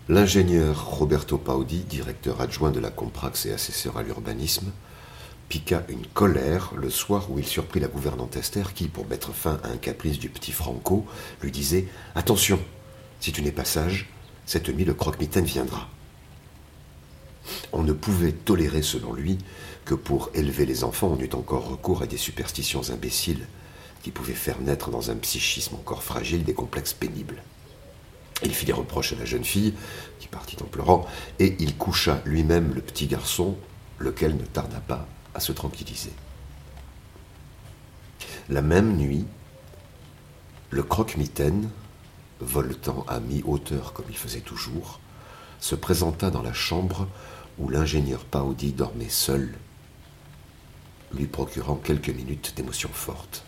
L'ingénieur Roberto Paudi, directeur adjoint de la Comprax et assesseur à l'urbanisme, piqua une colère le soir où il surprit la gouvernante Esther qui, pour mettre fin à un caprice du petit Franco, lui disait « Attention, si tu n'es pas sage, cette nuit le croque-mitaine viendra ». On ne pouvait tolérer, selon lui, que pour élever les enfants, on eût encore recours à des superstitions imbéciles qui pouvaient faire naître dans un psychisme encore fragile des complexes pénibles. Il fit des reproches à la jeune fille, qui partit en pleurant, et il coucha lui-même le petit garçon, lequel ne tarda pas à se tranquilliser. La même nuit, le croque-mitaine, voletant à mi-hauteur comme il faisait toujours, se présenta dans la chambre où l'ingénieur Paudi dormait seul, lui procurant quelques minutes d'émotion forte.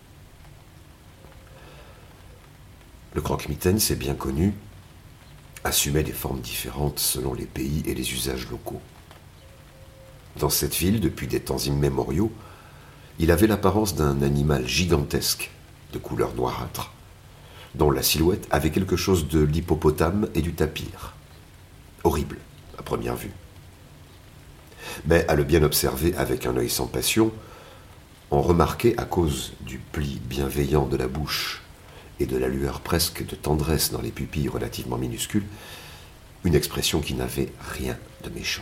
Le croque-mitaine, c'est bien connu, assumait des formes différentes selon les pays et les usages locaux. Dans cette ville, depuis des temps immémoriaux, il avait l'apparence d'un animal gigantesque, de couleur noirâtre, dont la silhouette avait quelque chose de l'hippopotame et du tapir. Horrible, à première vue. Mais à le bien observer avec un œil sans passion, on remarquait, à cause du pli bienveillant de la bouche et de la lueur presque de tendresse dans les pupilles relativement minuscules, une expression qui n'avait rien de méchant.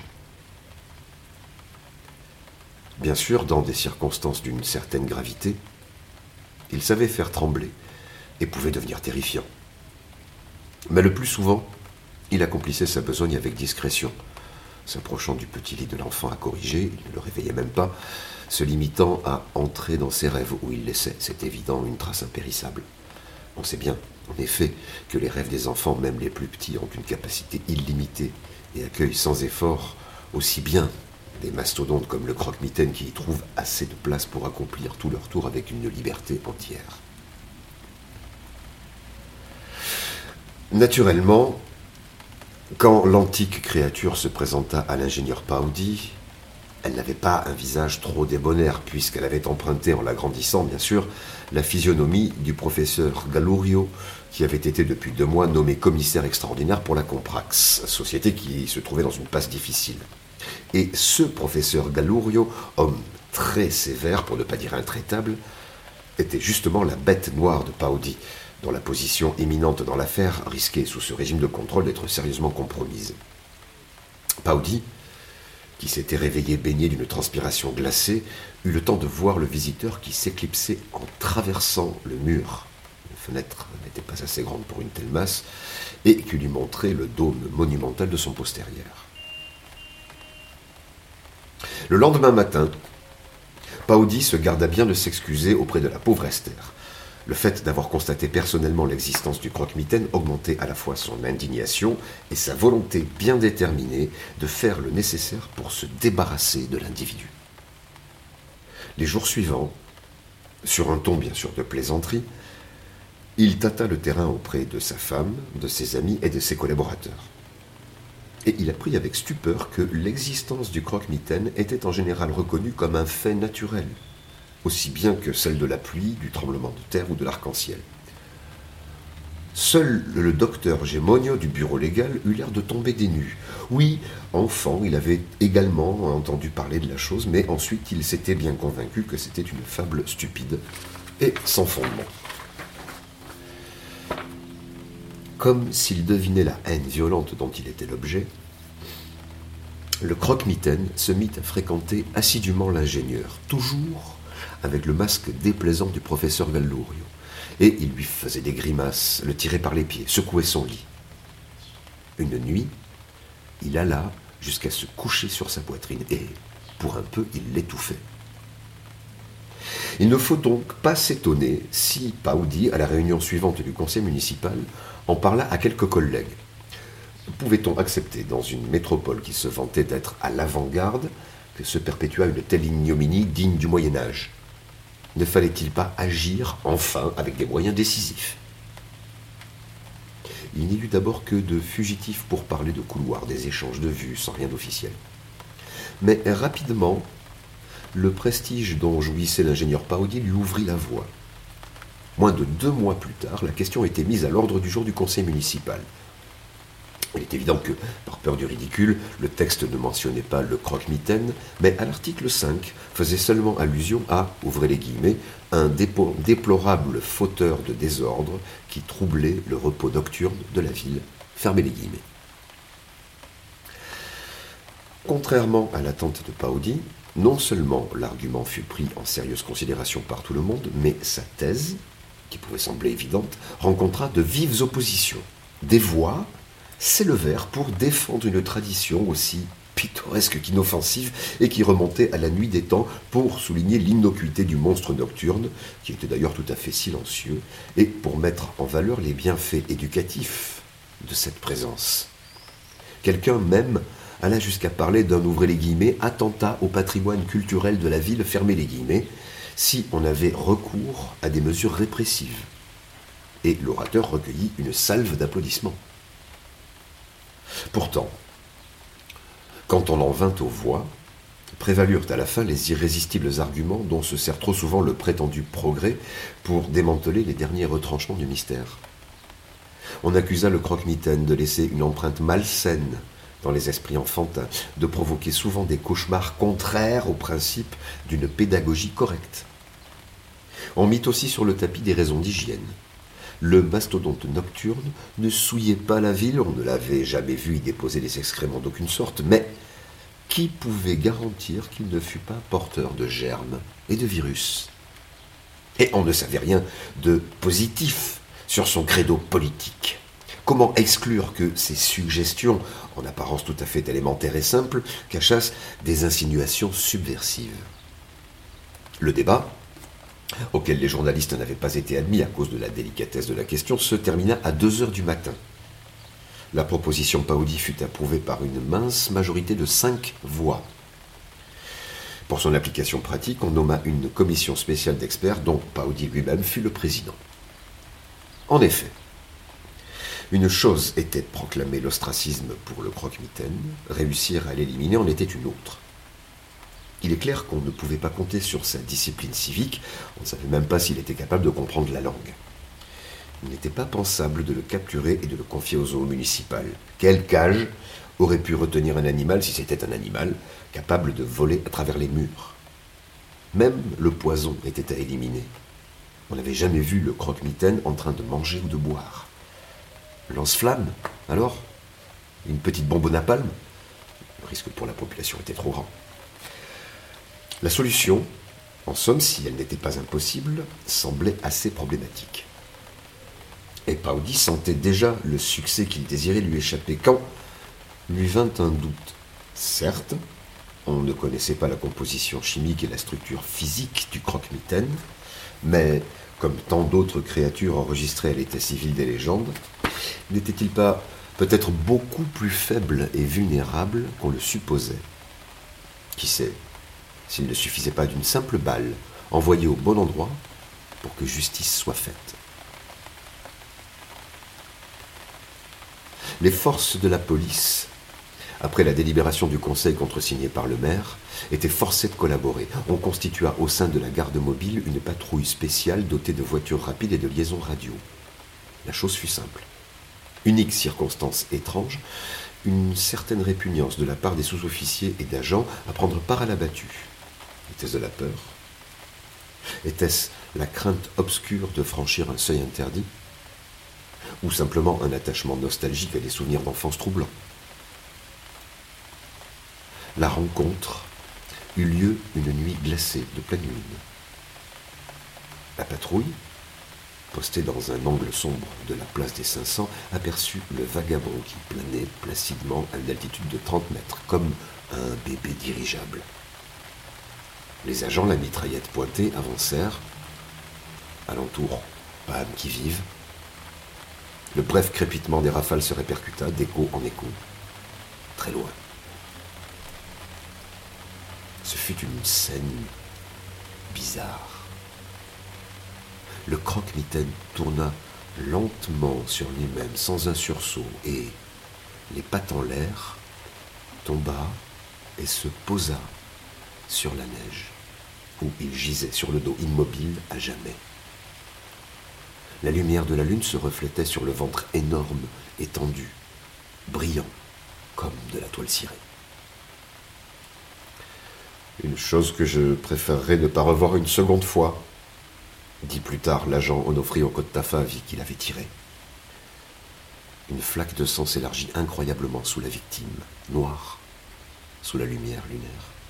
Bien sûr, dans des circonstances d'une certaine gravité, il savait faire trembler et pouvait devenir terrifiant. Mais le plus souvent, il accomplissait sa besogne avec discrétion, s'approchant du petit lit de l'enfant à corriger, il ne le réveillait même pas, se limitant à entrer dans ses rêves où il laissait, c'est évident, une trace impérissable. On sait bien, en effet, que les rêves des enfants, même les plus petits, ont une capacité illimitée et accueillent sans effort aussi bien des mastodontes comme le croque-mitaine qui y trouvent assez de place pour accomplir tout leur tour avec une liberté entière. Naturellement, quand l'antique créature se présenta à l'ingénieur Paudi, elle n'avait pas un visage trop débonnaire, puisqu'elle avait emprunté, en l'agrandissant bien sûr, la physionomie du professeur Gallurio, qui avait été depuis 2 mois nommé commissaire extraordinaire pour la Comprax, société qui se trouvait dans une passe difficile. Et ce professeur Gallurio, homme très sévère, pour ne pas dire intraitable, était justement la bête noire de Paudi, dont la position éminente dans l'affaire risquait, sous ce régime de contrôle, d'être sérieusement compromise. Paudi, qui s'était réveillé baigné d'une transpiration glacée, eut le temps de voir le visiteur qui s'éclipsait en traversant le mur. La fenêtre n'était pas assez grande pour une telle masse, et qui lui montrait le dôme monumental de son postérieur. Le lendemain matin, Paudi se garda bien de s'excuser auprès de la pauvre Esther. Le fait d'avoir constaté personnellement l'existence du croque-mitaine augmentait à la fois son indignation et sa volonté bien déterminée de faire le nécessaire pour se débarrasser de l'individu. Les jours suivants, sur un ton bien sûr de plaisanterie, il tâta le terrain auprès de sa femme, de ses amis et de ses collaborateurs. Et il apprit avec stupeur que l'existence du croque-mitaine était en général reconnue comme un fait naturel, aussi bien que celle de la pluie, du tremblement de terre ou de l'arc-en-ciel. Seul le docteur Gemonio du bureau légal eut l'air de tomber des nues. Oui, enfant, il avait également entendu parler de la chose, mais ensuite il s'était bien convaincu que c'était une fable stupide et sans fondement. Comme s'il devinait la haine violente dont il était l'objet, le croque-mitaine se mit à fréquenter assidûment l'ingénieur, toujours avec le masque déplaisant du professeur Gallurio, et il lui faisait des grimaces, le tirait par les pieds, secouait son lit. Une nuit, il alla jusqu'à se coucher sur sa poitrine, et, pour un peu, il l'étouffait. Il ne faut donc pas s'étonner si Paudi, à la réunion suivante du conseil municipal, en parla à quelques collègues. Pouvait-on accepter, dans une métropole qui se vantait d'être à l'avant-garde, que se perpétuât une telle ignominie digne du Moyen-Âge ? Ne fallait-il pas agir, enfin, avec des moyens décisifs ? Il n'y eut d'abord que de fugitifs pourparlers de couloirs, des échanges de vues, sans rien d'officiel. Mais rapidement, le prestige dont jouissait l'ingénieur Paudi lui ouvrit la voie. Moins de 2 mois plus tard, la question était mise à l'ordre du jour du conseil municipal. Il est évident que, par peur du ridicule, le texte ne mentionnait pas le croque-mitaine, mais à l'article 5 faisait seulement allusion à, ouvrez les guillemets, un déplorable fauteur de désordre qui troublait le repos nocturne de la ville, fermez les guillemets. Contrairement à l'attente de Paodi, non seulement l'argument fut pris en sérieuse considération par tout le monde, mais sa thèse, qui pouvait sembler évidente, rencontra de vives oppositions. Des voix s'élevèrent pour défendre une tradition aussi pittoresque qu'inoffensive et qui remontait à la nuit des temps pour souligner l'innocuité du monstre nocturne, qui était d'ailleurs tout à fait silencieux, et pour mettre en valeur les bienfaits éducatifs de cette présence. Quelqu'un même alla jusqu'à parler d'un, ouvrez les guillemets, attentat au patrimoine culturel de la ville, fermez les guillemets, si on avait recours à des mesures répressives. Et l'orateur recueillit une salve d'applaudissements. Pourtant, quand on en vint aux voix, prévalurent à la fin les irrésistibles arguments dont se sert trop souvent le prétendu progrès pour démanteler les derniers retranchements du mystère. On accusa le croque-mitaine de laisser une empreinte malsaine dans les esprits enfantins, de provoquer souvent des cauchemars contraires au principe d'une pédagogie correcte. On mit aussi sur le tapis des raisons d'hygiène. Le mastodonte nocturne ne souillait pas la ville, on ne l'avait jamais vu y déposer des excréments d'aucune sorte, mais qui pouvait garantir qu'il ne fût pas porteur de germes et de virus? Et on ne savait rien de positif sur son credo politique. Comment exclure que ces suggestions, en apparence tout à fait élémentaires et simples, cachassent des insinuations subversives? Le débat, auquel les journalistes n'avaient pas été admis à cause de la délicatesse de la question, se termina à 2h du matin. La proposition Paodi fut approuvée par une mince majorité de 5 voix. Pour son application pratique, on nomma une commission spéciale d'experts dont Paodi lui-même fut le président. En effet, une chose était de proclamer l'ostracisme pour le croque-mitaine, réussir à l'éliminer en était une autre. Il est clair qu'on ne pouvait pas compter sur sa discipline civique, on ne savait même pas s'il était capable de comprendre la langue. Il n'était pas pensable de le capturer et de le confier au zoo municipal. Quelle cage aurait pu retenir un animal, si c'était un animal, capable de voler à travers les murs? Même le poison était à éliminer. On n'avait jamais vu le croque-mitaine en train de manger ou de boire. Lance-flamme, alors? Une petite bombe au napalm? Le risque pour la population était trop grand. La solution, en somme, si elle n'était pas impossible, semblait assez problématique. Et Paodi sentait déjà le succès qu'il désirait lui échapper quand lui vint un doute. Certes, on ne connaissait pas la composition chimique et la structure physique du croque-mitaine, mais, comme tant d'autres créatures enregistrées à l'état civil des légendes, n'était-il pas peut-être beaucoup plus faible et vulnérable qu'on le supposait? Qui sait, s'il ne suffisait pas d'une simple balle envoyée au bon endroit pour que justice soit faite. Les forces de la police, après la délibération du conseil contresigné par le maire, étaient forcées de collaborer. On constitua au sein de la garde mobile une patrouille spéciale dotée de voitures rapides et de liaisons radio. La chose fut simple. Unique circonstance étrange, une certaine répugnance de la part des sous-officiers et d'agents à prendre part à la battue. Était-ce de la peur? Était-ce la crainte obscure de franchir un seuil interdit? Ou simplement un attachement nostalgique à des souvenirs d'enfance troublants? La rencontre eut lieu une nuit glacée de pleine lune. La patrouille, postée dans un angle sombre de la place des 500, aperçut le vagabond qui planait placidement à une altitude de 30 mètres, comme un bébé dirigeable. Les agents, la mitraillette pointée, avancèrent. Alentour, pas âme qui vive. Le bref crépitement des rafales se répercuta d'écho en écho, très loin. Ce fut une scène bizarre. Le croque-mitaine tourna lentement sur lui-même, sans un sursaut, et, les pattes en l'air, tomba et se posa sur la neige, où il gisait sur le dos immobile à jamais. La lumière de la lune se reflétait sur le ventre énorme et tendu, brillant comme de la toile cirée. Une chose que je préférerais ne pas revoir une seconde fois, dit plus tard l'agent Onofrio Cottafavi qui l'avait tiré. Une flaque de sang s'élargit incroyablement sous la victime, noire, sous la lumière lunaire.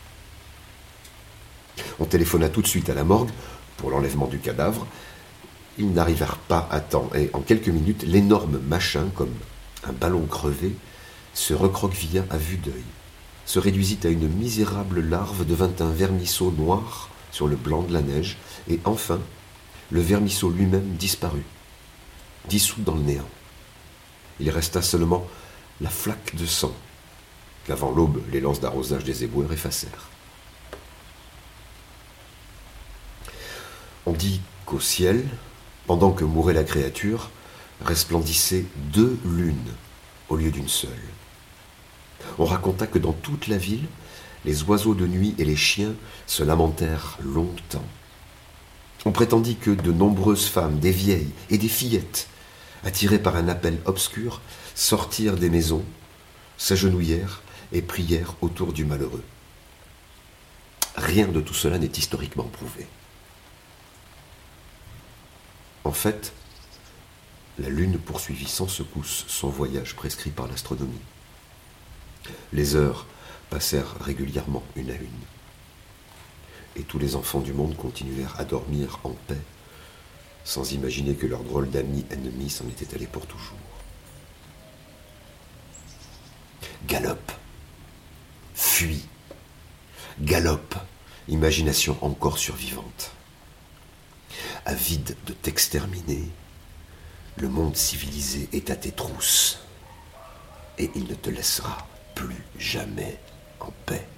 On téléphona tout de suite à la morgue pour l'enlèvement du cadavre. Ils n'arrivèrent pas à temps et en quelques minutes, l'énorme machin, comme un ballon crevé, se recroquevilla à vue d'œil, se réduisit à une misérable larve, devint un vermisseau noir sur le blanc de la neige, et enfin, le vermisseau lui-même disparut, dissous dans le néant. Il resta seulement la flaque de sang qu'avant l'aube, les lances d'arrosage des éboueurs effacèrent. On dit qu'au ciel, pendant que mourait la créature, resplendissaient 2 lunes au lieu d'une seule. On raconta que dans toute la ville, les oiseaux de nuit et les chiens se lamentèrent longtemps. On prétendit que de nombreuses femmes, des vieilles et des fillettes, attirées par un appel obscur, sortirent des maisons, s'agenouillèrent et prièrent autour du malheureux. Rien de tout cela n'est historiquement prouvé. En fait, la Lune poursuivit sans secousse son voyage prescrit par l'astronomie. Les heures passèrent régulièrement une à une. Et tous les enfants du monde continuèrent à dormir en paix, sans imaginer que leur drôle d'ami ennemi s'en était allé pour toujours. Galope, fuis, galope, imagination encore survivante. Avide de t'exterminer, le monde civilisé est à tes trousses, et il ne te laissera plus jamais en paix.